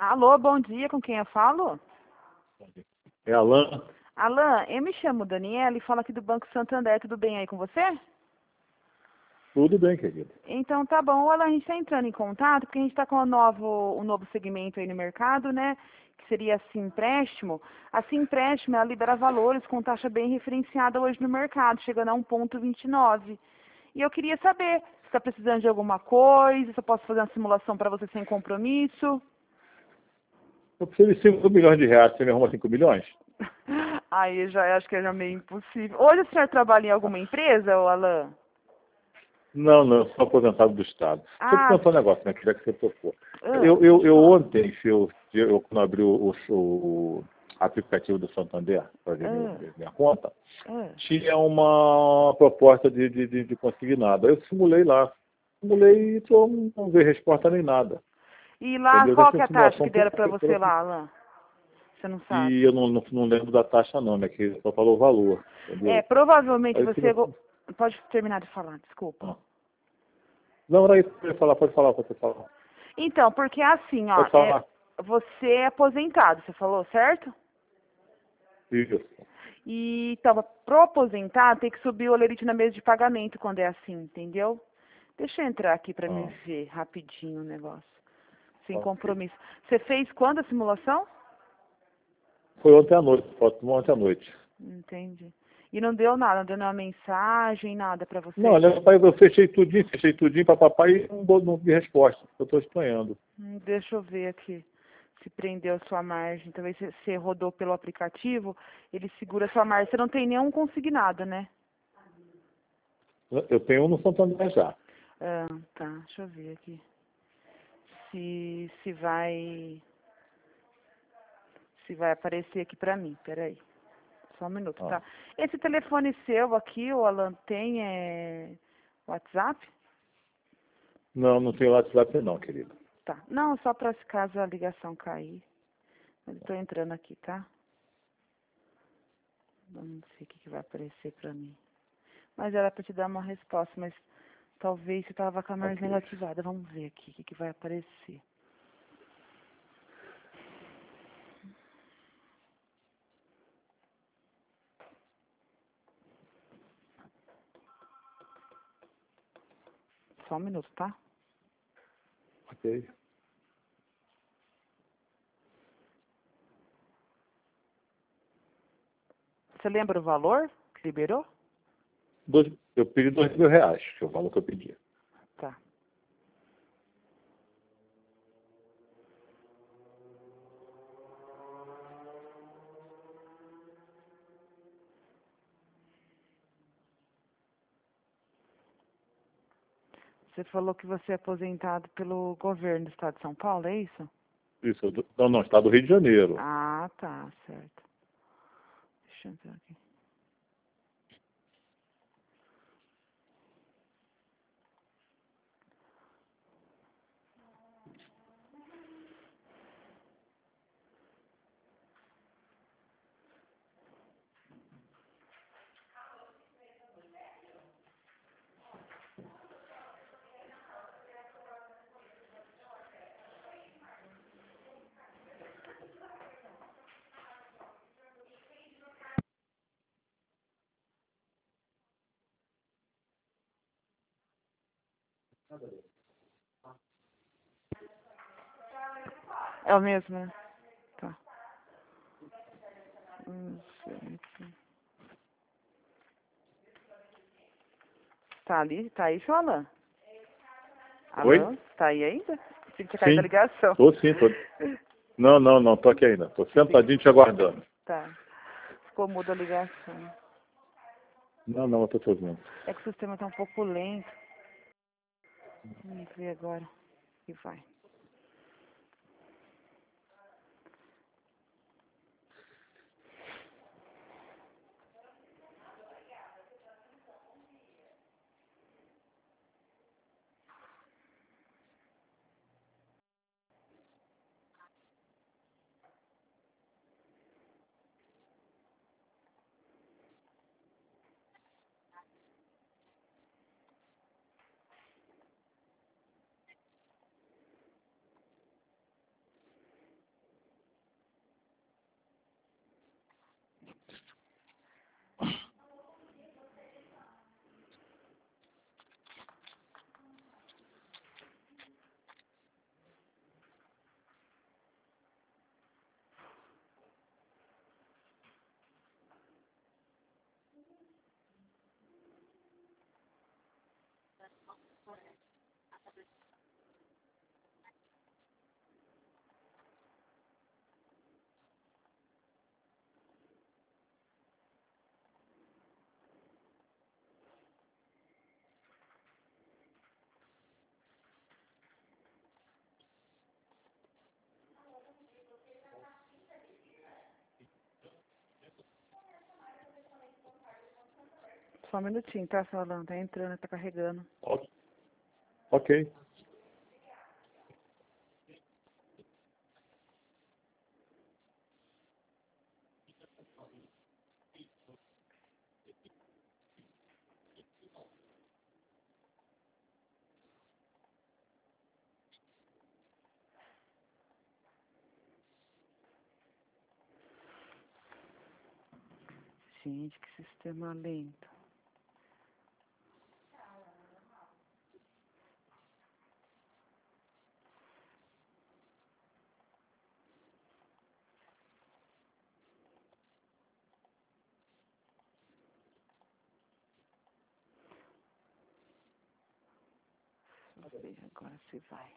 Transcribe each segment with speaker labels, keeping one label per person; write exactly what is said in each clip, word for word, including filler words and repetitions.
Speaker 1: Alô, bom dia, com quem eu falo?
Speaker 2: É Alan?
Speaker 1: Alan, eu me chamo Daniela e falo aqui do Banco Santander, tudo bem aí com você?
Speaker 2: Tudo bem, querido.
Speaker 1: Então tá bom, Alan, a gente está entrando em contato porque a gente está com um novo, um novo segmento aí no mercado, né? Que seria a Simpréstimo. A Simpréstimo, ela libera valores com taxa bem referenciada hoje no mercado, chegando a um vírgula vinte e nove. E eu queria saber se está precisando de alguma coisa, se eu posso fazer uma simulação para você sem compromisso.
Speaker 2: Eu preciso de cinco milhões de reais. Você me arruma cinco milhões?
Speaker 1: Aí eu já acho que é meio impossível. Hoje o senhor trabalha em alguma empresa, ô Alan?
Speaker 2: Não, não, eu sou aposentado do Estado. Deixa eu te
Speaker 1: Ah,
Speaker 2: contar um negócio, né, que já que você tocou.
Speaker 1: ah,
Speaker 2: Eu, eu,
Speaker 1: pode
Speaker 2: eu
Speaker 1: falar.
Speaker 2: ontem, se eu, se eu, quando abri o, o, o aplicativo do Santander para ver meu,
Speaker 1: Ah,
Speaker 2: minha conta,
Speaker 1: ah.
Speaker 2: tinha uma proposta de, de, de, de nada. Eu simulei lá. Simulei e tô, não veio resposta nem nada.
Speaker 1: E lá,
Speaker 2: Entendeu?
Speaker 1: qual
Speaker 2: Dessa
Speaker 1: que é a taxa que
Speaker 2: simulação
Speaker 1: deram
Speaker 2: por,
Speaker 1: pra você
Speaker 2: por,
Speaker 1: lá, Alan? Você não sabe?
Speaker 2: e eu não, não, não lembro da taxa não, né? Que só falou o valor,
Speaker 1: É,
Speaker 2: entendeu?
Speaker 1: provavelmente
Speaker 2: Aí eu
Speaker 1: você...
Speaker 2: queria.
Speaker 1: go- Pode terminar de falar, desculpa.
Speaker 2: Ah. Não, era isso que eu ia falar, pode falar, pode falar.
Speaker 1: Então, porque assim, ó,
Speaker 2: Pode
Speaker 1: é,
Speaker 2: falar.
Speaker 1: você é aposentado, você falou, certo?
Speaker 2: Isso.
Speaker 1: E então, pro aposentado tem que subir o olerite na mesa de pagamento quando é assim, entendeu? Deixa eu entrar aqui pra me
Speaker 2: Ah,
Speaker 1: ver rapidinho o negócio. Sem
Speaker 2: ok.
Speaker 1: compromisso. Você fez quando a simulação?
Speaker 2: Foi ontem à noite, pode ontem à noite.
Speaker 1: Entendi. E não deu nada, não deu nenhuma mensagem, nada pra
Speaker 2: Não,
Speaker 1: você?
Speaker 2: olha, pai, eu fechei tudinho, fechei tudinho para papai e não, dou- não vi resposta. Eu estou estranhando.
Speaker 1: Hum, deixa eu ver aqui se prendeu a sua margem. Talvez se você rodou pelo aplicativo, ele segura a sua margem. Você não tem nenhum consignado, né?
Speaker 2: Eu tenho um no Santander já.
Speaker 1: Ah, tá. Deixa eu ver aqui. Se, se vai se vai aparecer aqui pra mim. Peraí. Só um minuto,
Speaker 2: Ah.
Speaker 1: tá? Esse telefone seu aqui, o Alan, tem é, WhatsApp?
Speaker 2: Não, não tenho WhatsApp não, querido.
Speaker 1: Tá. Não, só pra se caso a ligação cair. Eu tô entrando aqui, tá? Vamos ver o que, que vai aparecer pra mim. Mas era pra te dar uma resposta, mas talvez você tava com a margem
Speaker 2: Ok.
Speaker 1: negativada. Vamos ver aqui o que, que vai aparecer. Só um minuto, tá?
Speaker 2: Ok.
Speaker 1: Você lembra o valor que liberou?
Speaker 2: Dois, eu pedi dois mil reais, que é o valor que eu pedi.
Speaker 1: Tá. Você falou que você é aposentado pelo governo do estado de São Paulo, é isso?
Speaker 2: Isso, eu, não, não, está do Rio de Janeiro.
Speaker 1: Ah, tá, certo. Deixa eu entrar aqui. É o mesmo, né? Tá. Hum, certo. Tá ali? Tá aí, seu Alan?
Speaker 2: Oi?
Speaker 1: Alô? Tá aí ainda? Tinha que cair da
Speaker 2: Sim.
Speaker 1: ligação.
Speaker 2: Tô sim, tô. Não, não, não, tô aqui ainda. Tô sentadinho te aguardando.
Speaker 1: Tá. Ficou muda a ligação.
Speaker 2: Não, não, eu tô te ouvindo.
Speaker 1: É que o sistema tá um pouco lento. Vamos ver agora. E vai. Só um minutinho, tá, Solano? Tá entrando, tá carregando.
Speaker 2: Ok. Ok.
Speaker 1: Gente, que sistema lento. Vamos ver agora se vai.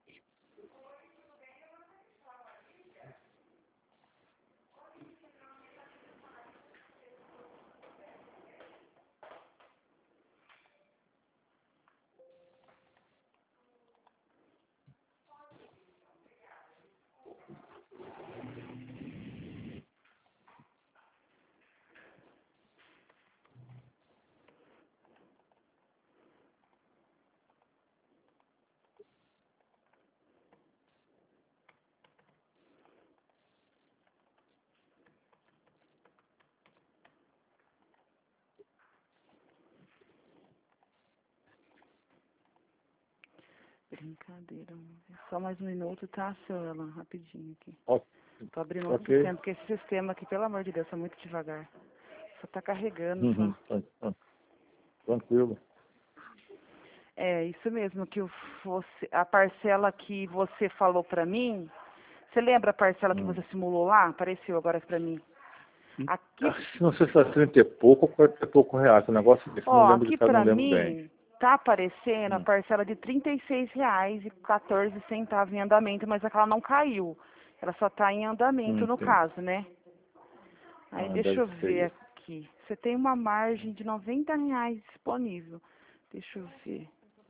Speaker 1: Brincadeira. Só mais um minuto, tá, seu Elan? Rapidinho aqui.
Speaker 2: Ok.
Speaker 1: Tô abrindo outro
Speaker 2: Ok.
Speaker 1: sistema, porque esse sistema aqui, pelo amor de Deus, é muito devagar. Só tá carregando,
Speaker 2: Uhum.
Speaker 1: só.
Speaker 2: Tranquilo.
Speaker 1: É, isso mesmo, que o você, a parcela que você falou pra mim, você lembra a parcela que
Speaker 2: Hum.
Speaker 1: você simulou lá? Apareceu agora pra mim. Aqui,
Speaker 2: Não sei se é trinta e pouco ou quarenta e pouco reais. O negócio desse, não
Speaker 1: ó,
Speaker 2: lembro de
Speaker 1: aqui
Speaker 2: cada, não
Speaker 1: pra
Speaker 2: lembro bem.
Speaker 1: mim, tá aparecendo a
Speaker 2: Hum.
Speaker 1: parcela de trinta e seis reais e quatorze centavos em andamento, mas aquela não caiu. Ela só tá em andamento
Speaker 2: Hum,
Speaker 1: no
Speaker 2: tem.
Speaker 1: caso, né? Aí
Speaker 2: Ah,
Speaker 1: deixa
Speaker 2: deve
Speaker 1: eu
Speaker 2: ser
Speaker 1: ver
Speaker 2: isso.
Speaker 1: aqui. Você tem uma margem de noventa reais disponível. Deixa eu ver.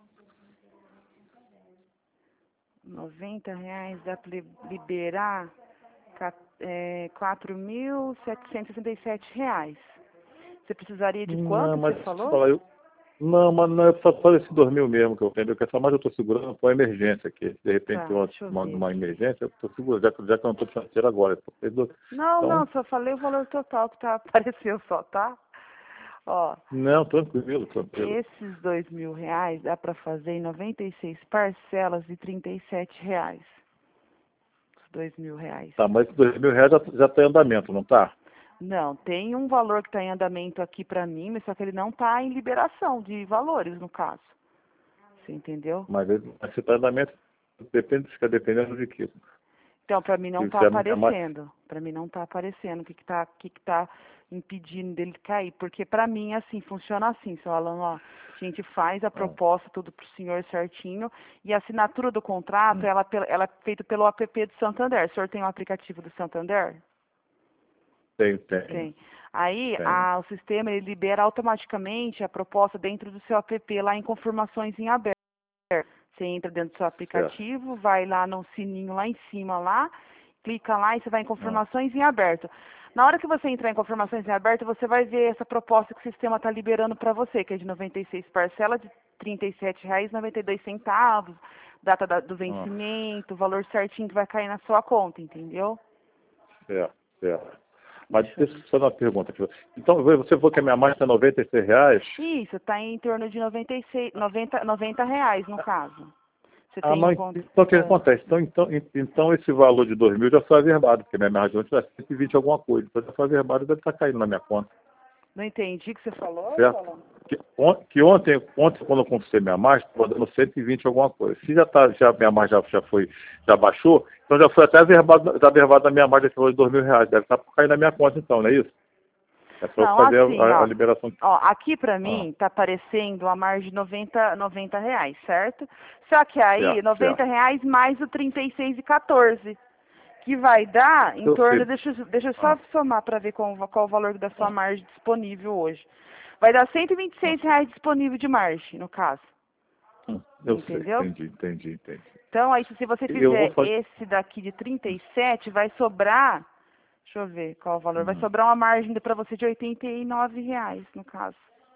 Speaker 1: noventa reais dá pra li- liberar ca- é, quatro mil setecentos e sessenta e sete reais. Você precisaria de
Speaker 2: Não,
Speaker 1: quanto que
Speaker 2: mas
Speaker 1: você
Speaker 2: deixa eu te
Speaker 1: falou?
Speaker 2: falar, eu... Não, mas não é só só esse dois mil mesmo que eu entendo, que essa mais eu estou segurando para emergência aqui. De repente tem
Speaker 1: Tá,
Speaker 2: uma,
Speaker 1: deixa eu
Speaker 2: uma,
Speaker 1: ver
Speaker 2: uma
Speaker 1: aqui.
Speaker 2: emergência, eu estou segurando, já, que- já que eu não estou financeiro agora. Porque do-
Speaker 1: Não,
Speaker 2: Então,
Speaker 1: não, só falei o valor total que tá, apareceu só, tá? Ó,
Speaker 2: não, tranquilo, tranquilo.
Speaker 1: esses dois mil reais dá pra fazer em noventa e seis parcelas de trinta e sete reais. Os dois mil reais.
Speaker 2: Tá, mas esse dois mil reais já, já está em andamento, não está?
Speaker 1: Não, tem um valor que está em andamento aqui para mim, mas só que ele não está em liberação de valores, no caso. Você entendeu?
Speaker 2: Mas ele- mas se está em andamento, depende, fica dependendo de quê?
Speaker 1: Então, para mim não
Speaker 2: Se
Speaker 1: está
Speaker 2: você é mais...
Speaker 1: aparecendo. Para mim não está aparecendo. O que que está que que tá impedindo dele cair? Porque para mim, assim, funciona assim, seu Alan, ó. A gente faz a
Speaker 2: Ah,
Speaker 1: proposta, tudo para o senhor certinho, e a assinatura do contrato,
Speaker 2: hum,
Speaker 1: ela, pe- ela é feita pelo app do Santander. O senhor tem o aplicativo do Santander?
Speaker 2: tenho, tenho,
Speaker 1: Tem. Aí
Speaker 2: tenho.
Speaker 1: a, o sistema ele libera automaticamente a proposta dentro do seu app lá em confirmações em aberto. Você entra dentro do seu
Speaker 2: Certo.
Speaker 1: aplicativo, vai lá no sininho lá em cima lá, clica lá e você vai em
Speaker 2: Ah,
Speaker 1: confirmações em aberto. Na hora que você entrar em confirmações em aberto, você vai ver essa proposta que o sistema está liberando para você, que é de noventa e seis parcelas de trinta e sete reais e noventa e dois centavos, data da- do
Speaker 2: ah,
Speaker 1: vencimento, valor certinho que vai cair na sua conta, entendeu?
Speaker 2: certo, certo. Mas
Speaker 1: Deixa eu
Speaker 2: deixa
Speaker 1: ver.
Speaker 2: eu só dar uma pergunta aqui. Então, você falou que a minha margem está noventa e seis reais?
Speaker 1: Isso, está em torno de noventa e seis, noventa, noventa reais no caso. Você
Speaker 2: Ah,
Speaker 1: tem um
Speaker 2: mas
Speaker 1: conto.
Speaker 2: então o que
Speaker 1: Ah,
Speaker 2: acontece? Então, então, então esse valor de dois mil já foi averbado, porque minha margem ontem era cento e vinte alguma coisa. Então já foi averbado e deve estar caindo na minha conta.
Speaker 1: não entendi o que você falou,
Speaker 2: Certo?
Speaker 1: Solon?
Speaker 2: Que, on, que ontem, ontem, quando eu consultei minha margem, estava dando cento e vinte alguma coisa. Se já tá, já, minha margem já, já foi, já baixou, então já foi até averbado, já averbado na minha margem esse valor de dois mil reais. Deve estar caindo na minha conta então, não é isso? É só
Speaker 1: Não,
Speaker 2: fazer
Speaker 1: assim,
Speaker 2: a, a
Speaker 1: ó.
Speaker 2: liberação.
Speaker 1: Ó, aqui pra
Speaker 2: Ah,
Speaker 1: mim tá aparecendo a margem de noventa, noventa reais, certo? Só que aí,
Speaker 2: certo,
Speaker 1: noventa
Speaker 2: certo.
Speaker 1: reais mais o trinta e seis e quatorze, que vai dar em
Speaker 2: Eu
Speaker 1: torno,
Speaker 2: sei.
Speaker 1: deixa, eu- deixa eu só
Speaker 2: Ah,
Speaker 1: somar para ver qual, qual o valor da sua
Speaker 2: ah,
Speaker 1: margem disponível hoje. Vai dar cento e vinte e
Speaker 2: ah.
Speaker 1: seis reais disponível de margem, no caso.
Speaker 2: Hum, Eu sei,
Speaker 1: Entendeu?
Speaker 2: entendi, entendi, entendi.
Speaker 1: Então, aí se você
Speaker 2: Eu vou
Speaker 1: fizer
Speaker 2: fazer.
Speaker 1: esse daqui de trinta e sete, vai sobrar, deixa eu ver qual é o valor, vai
Speaker 2: Hum,
Speaker 1: sobrar uma margem para você de oitenta e nove reais, no caso.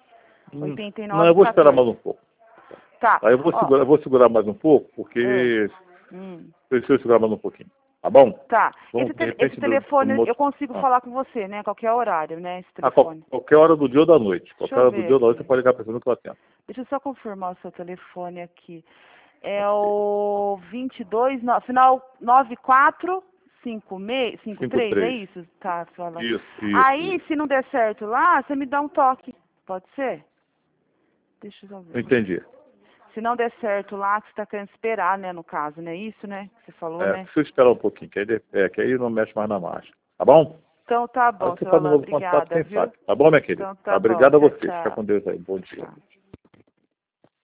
Speaker 1: oitenta e nove,
Speaker 2: não, eu vou esperar
Speaker 1: quatorze.
Speaker 2: mais um pouco.
Speaker 1: Tá.
Speaker 2: Aí eu vou,
Speaker 1: Ó,
Speaker 2: segurar, eu vou segurar mais um pouco, porque
Speaker 1: hum.
Speaker 2: preciso segurar mais um pouquinho. Tá bom?
Speaker 1: Tá.
Speaker 2: Vamos,
Speaker 1: Esse,
Speaker 2: de
Speaker 1: te-
Speaker 2: repente,
Speaker 1: esse
Speaker 2: do-
Speaker 1: telefone
Speaker 2: do-
Speaker 1: eu consigo
Speaker 2: ah.
Speaker 1: falar com você, né? Qualquer horário, né? Esse
Speaker 2: Ah, qual-
Speaker 1: telefone.
Speaker 2: qualquer hora do dia ou da noite.
Speaker 1: Deixa
Speaker 2: Qualquer
Speaker 1: eu
Speaker 2: hora do
Speaker 1: ver
Speaker 2: dia ou da noite
Speaker 1: aqui.
Speaker 2: você pode ligar pensando que eu atendo.
Speaker 1: Deixa eu só confirmar o seu telefone aqui. É
Speaker 2: Ok.
Speaker 1: o vinte e dois, no, final nove quatro cinco três, é
Speaker 2: 53.
Speaker 1: isso? Tá, falando.
Speaker 2: Isso, isso,
Speaker 1: Aí,
Speaker 2: isso.
Speaker 1: se não der certo lá, você me dá um toque. Pode ser? Deixa eu só
Speaker 2: Não
Speaker 1: ver.
Speaker 2: entendi.
Speaker 1: Se não der certo lá, que você tá querendo esperar, né, no caso, né? Isso, né? Que você falou,
Speaker 2: É,
Speaker 1: né?
Speaker 2: preciso esperar um pouquinho, que aí, de- é, que aí não mexe mais na marcha. Tá bom?
Speaker 1: Então tá
Speaker 2: Aí
Speaker 1: bom,
Speaker 2: você
Speaker 1: seu
Speaker 2: faz um
Speaker 1: Alain.
Speaker 2: novo contato,
Speaker 1: Obrigada,
Speaker 2: quem
Speaker 1: viu?
Speaker 2: sabe. Tá bom, minha querida?
Speaker 1: Então tá bom.
Speaker 2: Obrigado a
Speaker 1: Tchau,
Speaker 2: você. Fica
Speaker 1: tchau.
Speaker 2: com Deus aí. Bom dia.
Speaker 1: Tchau.